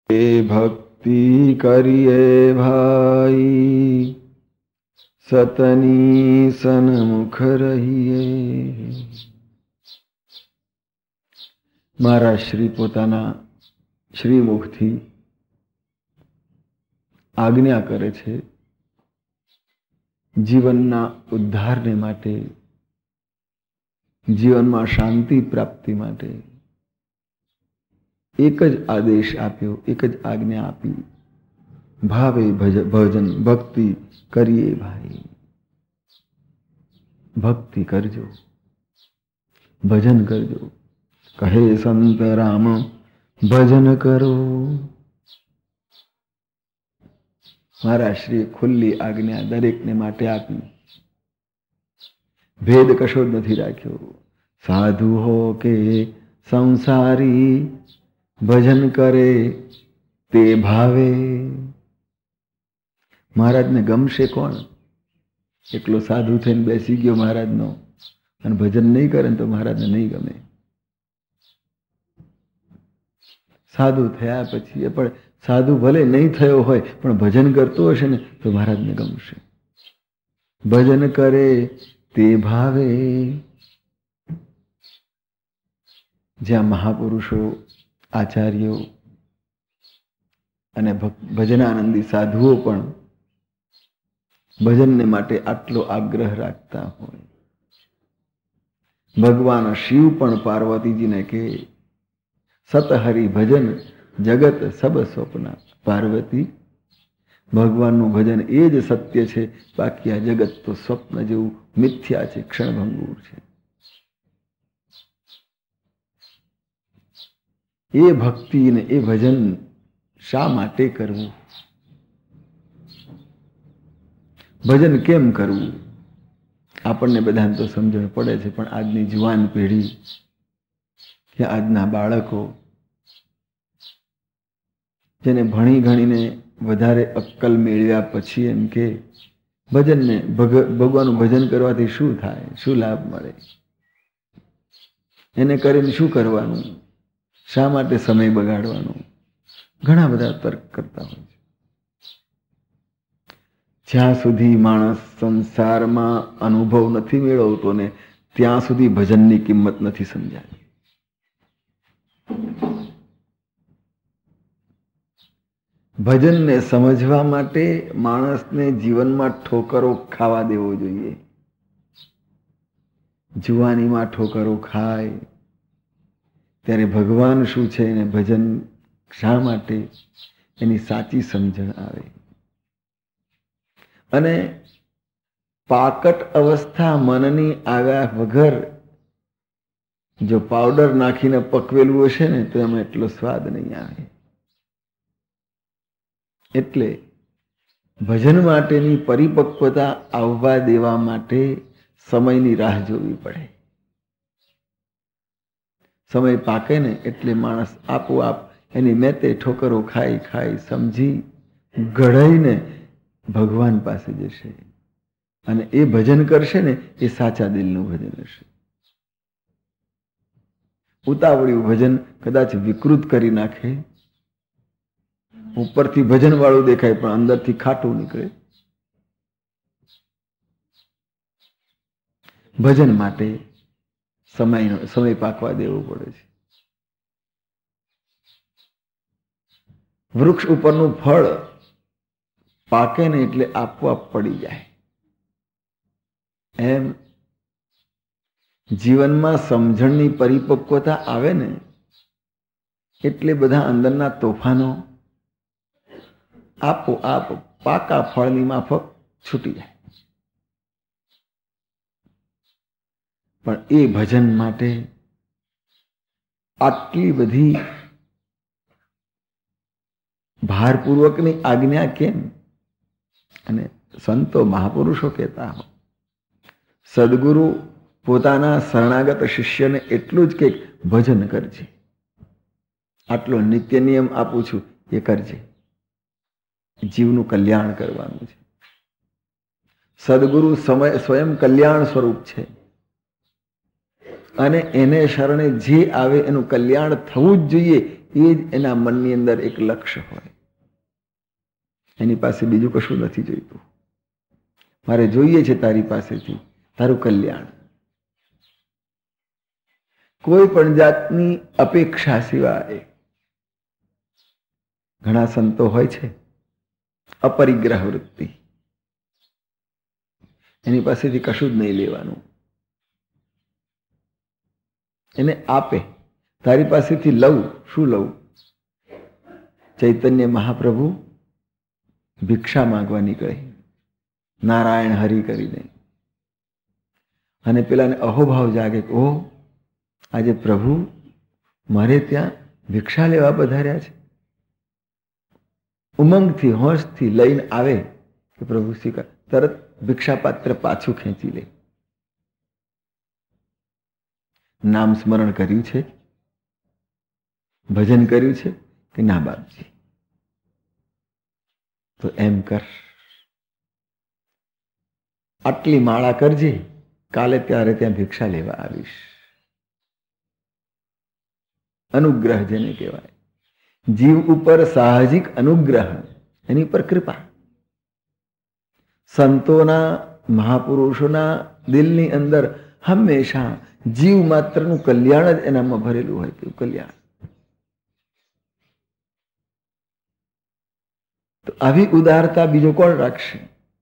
એ ભક્તિ કરીએ ભાઈ, સતની સન્મુખ રહીએ. મારા શ્રી પોતાના શ્રીમુખથી આજ્ઞા કરે છે, જીવનના ઉદ્ધારને માટે, જીવનમાં શાંતિ પ્રાપ્તિ માટે એક જ આદેશ આપ્યો, એક જ આજ્ઞા આપી, ભાવે ભજન ભક્તિ કરીએ ભાઈ. ભક્તિ કરજો, ભજન કરજો. કહે સંત રામ ભજન કરો. મારા શ્રી ખુલ્લી આજ્ઞા દરેકને માટે આપી, ભેદ કશો જ નથી રાખ્યો. સાધુ હો કે સંસારી, ભજન કરે તે ભાવે. મહારાજને ગમશે કોણ? એકલો સાધુ થઈને બેસી ગયો મહારાજનો અને ભજન નહીં કરે તો મહારાજને નહીં ગમે. સાધુ થયા પછી એ પણ સાધુ ભલે નહીં થયો હોય પણ ભજન કરતો હશે ને તો મહારાજને ગમશે. ભજન કરે તે ભાવે. જ્યાં મહાપુરુષો, આચાર્યો અને ભજનાનંદી સાધુઓ પણ ભજનને માટે આટલો આગ્રહ રાખતા હોય. ભગવાન શિવ પણ પાર્વતીજીને કહે, સતહરિ ભજન જગત સબ સ્વપ્ન. પાર્વતી, ભગવાનનું ભજન એ જ સત્ય છે, બાકી આ જગત તો સ્વપ્ન જેવું મિથ્યા છે, ક્ષણભંગુર છે. એ ભક્તિ ને એ ભજન શા માટે કરવું? ભજન કેમ કરવું? આપણને બધાને તો સમજણ પડે છે, પણ આજની જુવાન પેઢી કે આજના બાળકો જેને ભણી ગણીને વધારે અક્કલ મેળવ્યા પછી એમ કે ભજનને ભગવાનનું ભજન કરવાથી શું થાય, શું લાભ મળે, એને કરીને શું કરવાનું, શા માટે સમય બગાડવાનો, ઘણા બધા તર્ક કરતા હોય છે. જ્યાં સુધી માણસ સંસારમાં અનુભવ નથી મેળવતો ને ત્યાં સુધી ભજનની કિંમત નથી સમજાતી. ભજનને સમજવા માટે માણસને જીવનમાં ઠોકરો ખાવા દેવો જોઈએ. જુવાનીમાં ઠોકરો ખાય ત્યારે ભગવાન શું છે અને ભજન શા માટે, એની સાચી સમજણ આવે. અને પાકટ અવસ્થા મનની આવ્યા વગર જો પાવડર નાખીને પકવેલું હશે ને તો એમાં એટલો સ્વાદ નહીં આવે. એટલે ભજન માટેની પરિપક્વતા આવવા દેવા માટે સમયની રાહ જોવી પડે. સમય પાકે ને એટલે માણસ આપોઆપ એની મેતે ઠોકરો ખાઈ ખાઈ સમજી ઘડાઈને ભગવાન પાસે જશે અને એ ભજન કરશે ને એ સાચા દિલનું ભજન હશે. ઉતાવળિયું ભજન કદાચ વિકૃત કરી નાખે. ઉપરથી ભજન વાળું દેખાય પણ અંદરથી ખાટું નીકળે. ભજન માટે સમય પાકવા દેવો પડે છે. વૃક્ષ ઉપરનું ફળ પાકે ને એટલે આપોઆપ પડી જાય. એમ જીવનમાં સમજણની પરિપક્વતા આવે ને એટલે બધા અંદરના તોફાનો આપોઆપ પાકા ફળની માફક છૂટી જાય. પણ એ ભજન માટે આટલી બધી ભારપૂર્વકની આજ્ઞા કેમ? અને સંતો મહાપુરુષો કહેતા હોય, સદગુરુ પોતાના શરણાગત શિષ્યને એટલું જ કે ભજન કરજે, આટલો નિત્ય નિયમ આપું છું એ કરજે, જીવનું કલ્યાણ કરવાનું છે. સદગુરુ સ્વયં કલ્યાણ સ્વરૂપ છે અને એને શરણે જે આવે એનું કલ્યાણ થવું જ જોઈએ એ જ એના મનની અંદર એક લક્ષ્ય હોય. એની પાસે બીજું કશું નથી જોઈતું. મારે જોઈએ છે તારી પાસેથી તારું કલ્યાણ. કોઈ પણ જાતની અપેક્ષા સિવાય. ઘણા સંતો હોય છે અપરિગ્રહ વૃત્તિ, એની પાસેથી કશું જ નહીં લેવાનું. એને આપે, તારી પાસેથી લઉં, શું લઉં? ચૈતન્ય મહાપ્રભુ ભિક્ષા માંગવા નીકળે, નારાયણ હરિ કરીને, અને પેલાને અહોભાવ જાગે કે ઓહ, આજે પ્રભુ મારે ત્યાં ભિક્ષા લેવા પધાર્યા છે. ઉમંગથી હોશથી લઈને આવે કે પ્રભુ સ્વીકાર, તરત ભિક્ષા પાત્ર પાછું ખેંચી લે. નામ સ્મરણ કર્યું છે, ભજન કર્યું છે કે ના બાપજી? તો એમ કર, આટલી માળા કરજે, કાલે ત્યારે ત્યાં ભિક્ષા લેવા આવીશ. અનુગ્રહ જેને કહેવાય, જીવ ઉપર સાહજિક અનુગ્રહ, એની પર કૃપા. સંતોના મહાપુરુષોના દિલની અંદર હંમેશા જીવ માત્રનું કલ્યાણ જ એનામાં ભરેલું હોય તેવું કલ્યાણ. તો આવી ઉદારતા બીજો કોણ રાખશે?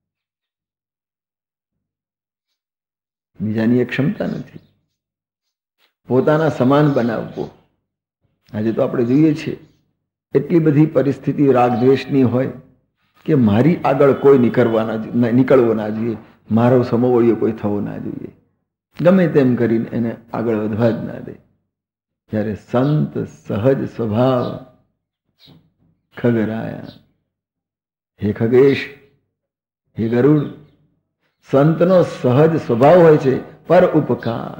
બીજાની એ ક્ષમતા નથી. પોતાના સમાન બનાવવો. આજે તો આપણે જોઈએ છીએ એટલી બધી પરિસ્થિતિ રાગદ્વેષની હોય કે મારી આગળ કોઈ નીકળવો ના જોઈએ, મારો સમોવડીયો કોઈ થવો ના જોઈએ, ગમે તેમ કરીને એને આગળ વધવા જ ના દે. જ્યારે સંત સહજ સ્વભાવ, ખગરાયા હે ખગેશ, હે ગરુડ, સંતનો સહજ સ્વભાવ હોય છે પર ઉપકાર,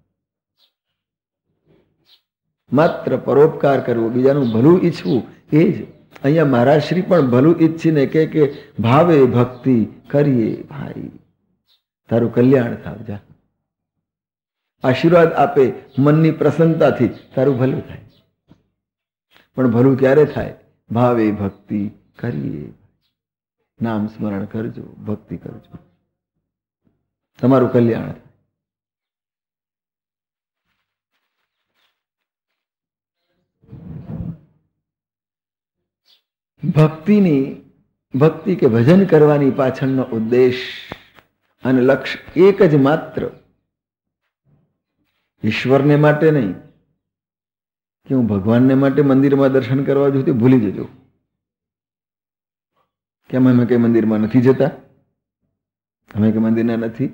માત્ર પરોપકાર કરવો, બીજાનું ભલું ઈચ્છવું. એ જ અહીંયા મહારાજ શ્રી પણ ભલું ઈચ્છીને કે ભાવે ભક્તિ કરીએ ભાઈ, તારું કલ્યાણ થાવ. જા આશીર્વાદ આપે મનની પ્રસન્નતાથી, તારું ભલું થાય. પણ ભલું ક્યારે થાય? ભાવે ભક્તિ કરીએ, નામ સ્મરણ કરજો, ભક્તિ કરજો, તમારું કલ્યાણ થાય. ભક્તિ કે ભજન કરવાની પાછળનો ઉદ્દેશ અને લક્ષ્ય એક જ માત્ર, ઈશ્વરને માટે નહીં કે હું ભગવાનને માટે મંદિરમાં દર્શન કરવા જઉં, તે ભૂલી જજો. કેમ અમે કઈ મંદિરમાં નથી જતા? અમે કઈ મંદિરના નથી?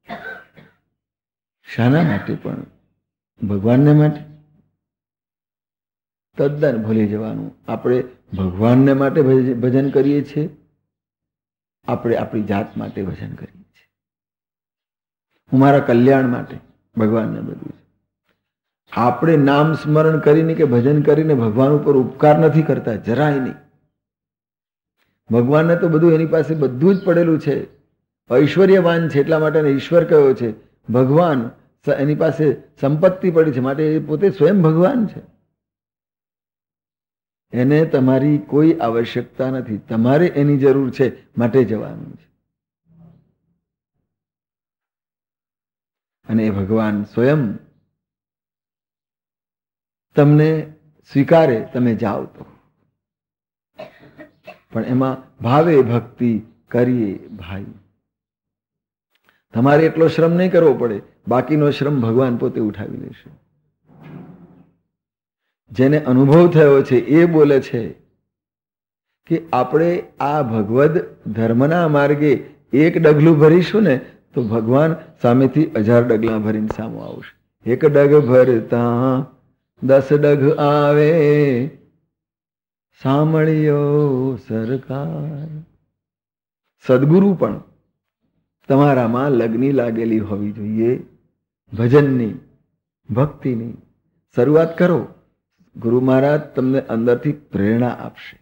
શાના માટે? પણ ભગવાનને માટે. તદ્દન ભૂલી જવાનું. આપણે ભગવાનને માટે ભજન કરીએ છીએ, આપણે આપણી જાત માટે ભજન કરીએ છીએ. હું મારા કલ્યાણ માટે ભગવાનને બધું છે. આપણે નામ સ્મરણ કરીને કે ભજન કરીને ભગવાન ઉપર ઉપકાર નથી કરતા, જરાય નહીં. ભગવાનને તો બધું એની પાસે બધું જ પડેલું છે, ઐશ્વર્યવાન છે, એટલા માટે ઈશ્વર કયો છે. ભગવાન એની પાસે સંપત્તિ પડી છે, માટે એ પોતે સ્વયં ભગવાન છે. એને તમારી કોઈ આવશ્યકતા નથી, તમારે એની જરૂર છે, માટે જવાનું છે. અને એ ભગવાન સ્વયં તમને સ્વીકારે, તમે જાઓ તો. પણ એમાં ભાવે ભક્તિ કરીએ ભાઈ. તમારે એટલો શ્રમ નહીં કરવો પડે, બાકીનો શ્રમ ભગવાન પોતે ઉઠાવી લેશે. જેને અનુભવ થયો છે એ બોલે છે કે આપણે આ ભગવદ ધર્મના માર્ગે એક ડગલું ભરીશું ને તો ભગવાન સામેથી 1000 ડગલા ભરીને સામો આવશે. એક ડગ ભરતા 10 ડગ આવે, સાંભળ્યો સરકાર. સદગુરુ પણ તમારામાં લગ્ની લાગેલી હોવી જોઈએ. ભજનની, ભક્તિની શરૂઆત કરો. ગુરુ મહારાજ તમને અંદરથી પ્રેરણા આપશે.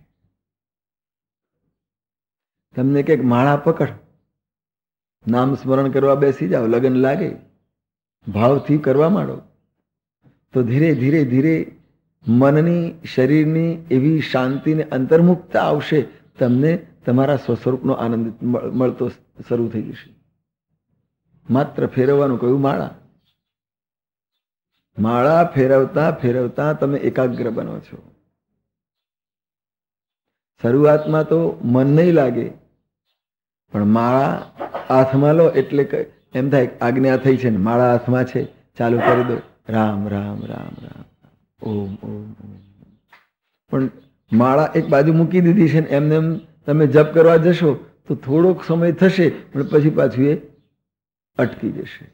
તમને કંઈક માળા પકડ, નામ સ્મરણ કરવા બેસી જાઓ, લગન લાગે, ભાવથી કરવા માંડો, તો ધીરે ધીરે ધીરે મનની શરીરની એવી શાંતિ ને અંતર્મુક્તતા આવશે, તમને તમારા સ્વસ્વરૂપનો આનંદ મળતો શરૂ થઈ જશે. માત્ર ફેરવવાનું કહ્યું માળા. માળા ફેરવતા ફેરવતા તમે એકાગ્ર બનો છો. શરૂઆતમાં તો મન નહીં લાગે, પણ માળા હાથમાં લો એટલે એમ થાય આજ્ઞા થઈ છે ને માળા હાથમાં છે, ચાલુ કરી દો, રામ રામ રામ રામ ઓમ ઓમ ઓમ. પણ માળા એક બાજુ મૂકી દીધી છે ને એમને એમ તમે જપ કરવા જશો તો થોડોક સમય થશે, પણ પછી પાછું એ અટકી જશે.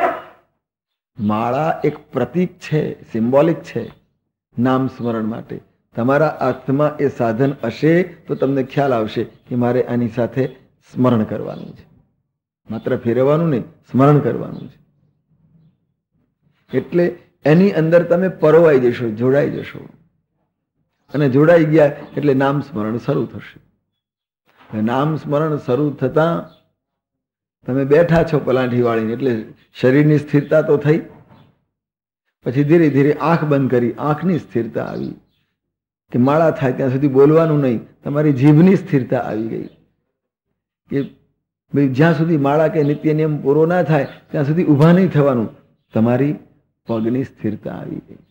માળા એક પ્રતીક છે, સિમ્બોલિક છે નામ સ્મરણ માટે. તમારા હાથમાં એ સાધન હશે તો તમને ખ્યાલ આવશે કે મારે આની સાથે સ્મરણ કરવાનું છે. માત્ર ફેરવવાનું નહીં, સ્મરણ કરવાનું છે. એટલે એની અંદર તમે પરોવાઈ જશો, જોડાઈ જશો. અને જોડાઈ ગયા એટલે નામ સ્મરણ શરૂ થશે. નામ સ્મરણ શરૂ થતા તમે બેઠા છો પલાઠી વાળીને, એટલે શરીરની સ્થિરતા તો થઈ. પછી ધીરે ધીરે આંખ બંધ કરી, આંખની સ્થિરતા આવી કે માળા થાય ત્યાં સુધી બોલવાનું નહીં. તમારી જીભની સ્થિરતા આવી ગઈ કે ભાઈ જ્યાં સુધી માળા કે નિત્ય નિયમ પૂરો ના થાય ત્યાં સુધી ઊભા નહીં થવાનું. તમારી પગની સ્થિરતા આવી ગઈ.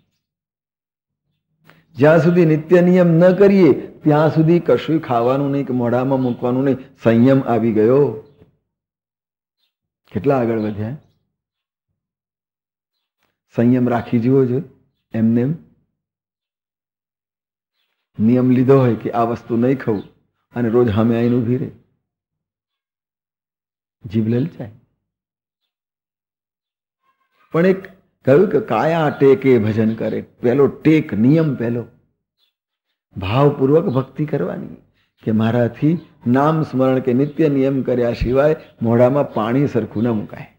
જ્યાં સુધી નિત્ય નિયમ ન કરીએ ત્યાં સુધી કશું ખાવાનું નહીં કે મોઢામાં મૂકવાનું નહીં. સંયમ આવી ગયો. કેટલા આગળ વધ્યા. સંયમ રાખી જુઓ છો. એમને નિયમ લીધો હોય કે આ વસ્તુ નહીં ખાવું અને રોજ સામે આવીને ઊભી રહે, જીભ લલચાય. પણ એક કહ્યું કે કાયા ટેકે ભજન કરે. પહેલો ટેક, નિયમ પહેલો. ભાવપૂર્વક ભક્તિ કરવાની કે મારાથી નામ સ્મરણ કે નિત્ય નિયમ કર્યા સિવાય મોઢામાં પાણી સરખું ન મુકાય.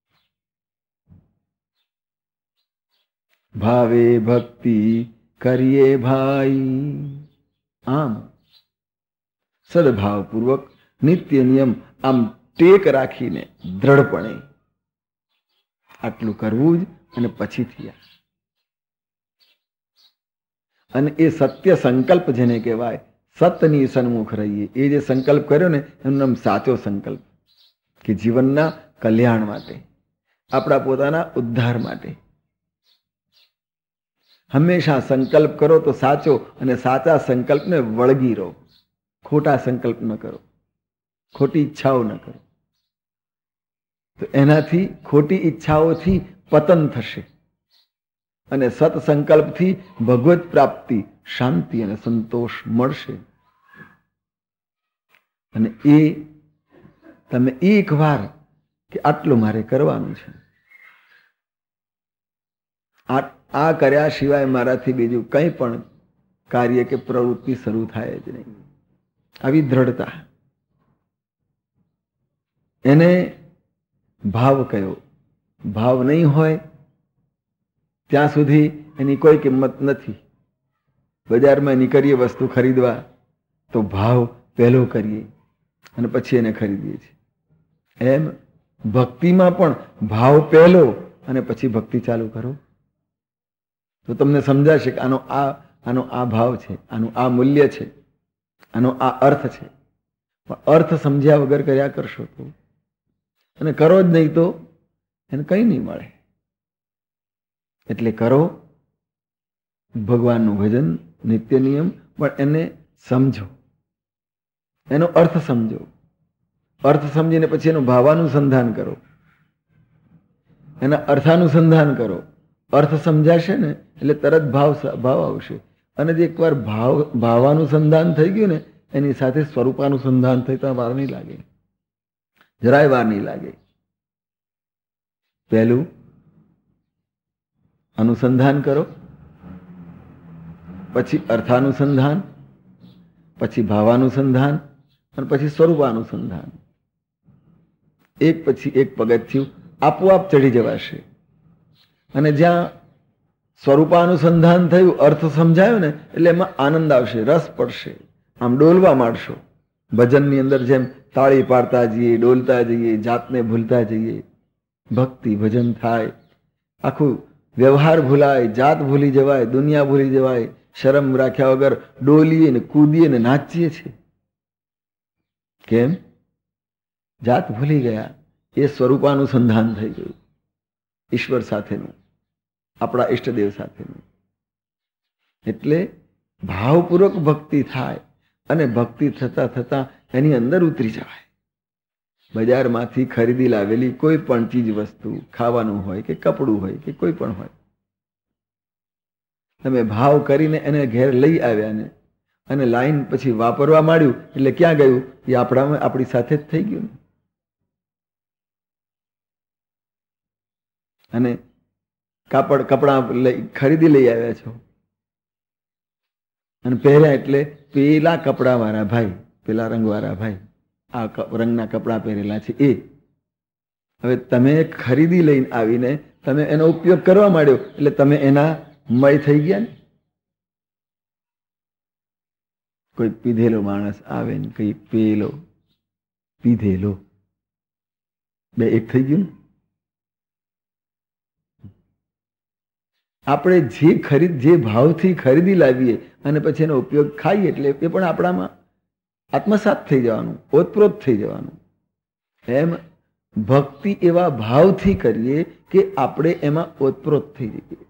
ભાવે ભક્તિ કરીએ ભાઈ. આમ સદભાવપૂર્વક નિત્ય નિયમ આમ ટેક રાખીને દ્રઢપણે આટલું કરવું જ. અને પછીથી અને એ સત્ય સંકલ્પ જેને કહેવાય, સતની સન્મુખ રહીએ. એ જે સંકલ્પ કર્યો ને એનું નામ સાચો સંકલ્પ, કે જીવનના કલ્યાણ માટે, આપણા પોતાના ઉદ્ધાર માટે. હંમેશા સંકલ્પ કરો તો સાચો, અને સાચા સંકલ્પને વળગી રહો. ખોટા સંકલ્પ ન કરો, ખોટી ઈચ્છાઓ ન કરો. તો એનાથી ખોટી ઈચ્છાઓથી પતન થશે, અને સત્સંકલ્પથી ભગવત પ્રાપ્તિ, શાંતિ અને સંતોષ મળશે. અને એ તમે એક વાર કે આટલું મારે કરવાનું છે, આ કર્યા સિવાય મારાથી બીજું કંઈ પણ કાર્ય કે પ્રવૃત્તિ શરૂ થાય જ નહીં. આવી દ્રઢતા, એને ભાવ કયો. ભાવ નહીં હોય ત્યાં સુધી એની કોઈ કિંમત નથી. બજારમાં નીકળીએ વસ્તુ ખરીદવા તો ભાવ પહેલો કરીએ અને પછી એને ખરીદીએ છીએ. એમ ભક્તિમાં પણ ભાવ પહેલો અને પછી ભક્તિ ચાલુ કરો તો તમને સમજાશે કે આનો આ ભાવ છે, આનું આ મૂલ્ય છે, આનો આ અર્થ છે. અર્થ સમજ્યા વગર કર્યા કરશો તો, અને કરો જ નહીં તો એને કંઈ નહીં મળે. એટલે કરો ભગવાનનું ભજન, નિત્ય નિયમ, પણ એને સમજો, એનો અર્થ સમજો. અર્થ સમજીને પછી એનું ભાવાનુસંધાન કરો, એના અર્થાનુસંધાન કરો. અર્થ સમજાશે ને એટલે તરત ભાવ આવશે. અને જે એકવાર ભાવાનુસંધાન થઈ ગયું ને એની સાથે સ્વરૂપાનુસંધાન થઈ તો વાર નહીં લાગે, જરાય વાર નહીં લાગે. પહેલું અનુસંધાન કરો, પછી અર્થાનુસંધાન, પછી ભાવાનુસંધાન, અને પછી સ્વરૂપાનુસંધાન. એક પછી એક પગથિયું આપોઆપ ચડી જવાશે. અને જ્યાં સ્વરૂપાનુસંધાન થયું, અર્થ સમજાયો ને એટલે એમાં આનંદ આવશે, રસ પડશે, આમ ડોલવા માંડશો. ભજનની અંદર જેમ તાળી પાડતા જઈએ, ડોલતા જઈએ, જાતને ભૂલતા જઈએ, ભક્તિ ભજન થાય. આખું વ્યવહાર ભૂલાય, જાત ભૂલી જવાય, દુનિયા ભૂલી જવાય, શરમ રાખ્યા વગર ડોલીએ ને કૂદીએ ને નાચીએ છીએ. કેમ? જાત ભૂલી ગયા. એ સ્વરૂપાનુસંધાન થઈ ગયું ઈશ્વર સાથેનું, આપણા ઈષ્ટદેવ સાથેનું. એટલે ભાવપૂર્વક ભક્તિ થાય અને ભક્તિ થતા થતા એની અંદર ઉતરી જવાય. બજારમાંથી ખરીદી લાવેલી કોઈ પણ ચીજ વસ્તુ, ખાવાનું હોય કે કપડું હોય કે કોઈ પણ હોય, તમે ભાવ કરીને એને ઘેર લઈ આવ્યા ને અને લાઈન પછી વાપરવા માંડ્યું એટલે ક્યાં ગયું? એ આપણામાં આપણી સાથે જ થઈ ગયું. અને કપડા ખરીદી લઈ આવ્યા છો અને પહેર્યા એટલે પેલા કપડા વાળા ભાઈ, પેલા રંગવાળા ભાઈ આ રંગના કપડા પહેરેલા છે એ. હવે તમે ખરીદી લઈને આવીને તમે એનો ઉપયોગ કરવા માંડ્યો એટલે તમે એના મય થઈ ગયા ને. કોઈ પીધેલો માણસ આવે ને કઈ પેલો પીધેલો, બે એક થઈ ગયું ને. આપણે જે ભાવથી ખરીદી લાવીએ અને પછી એનો ઉપયોગ ખાઈએ એટલે એ પણ આપણામાં આત્મસાત થઈ જવાનું, ઓતપ્રોત થઈ જવાનું. એમ ભક્તિ એવા ભાવથી કરીએ કે આપણે એમાં ઓતપ્રોત થઈ જઈએ.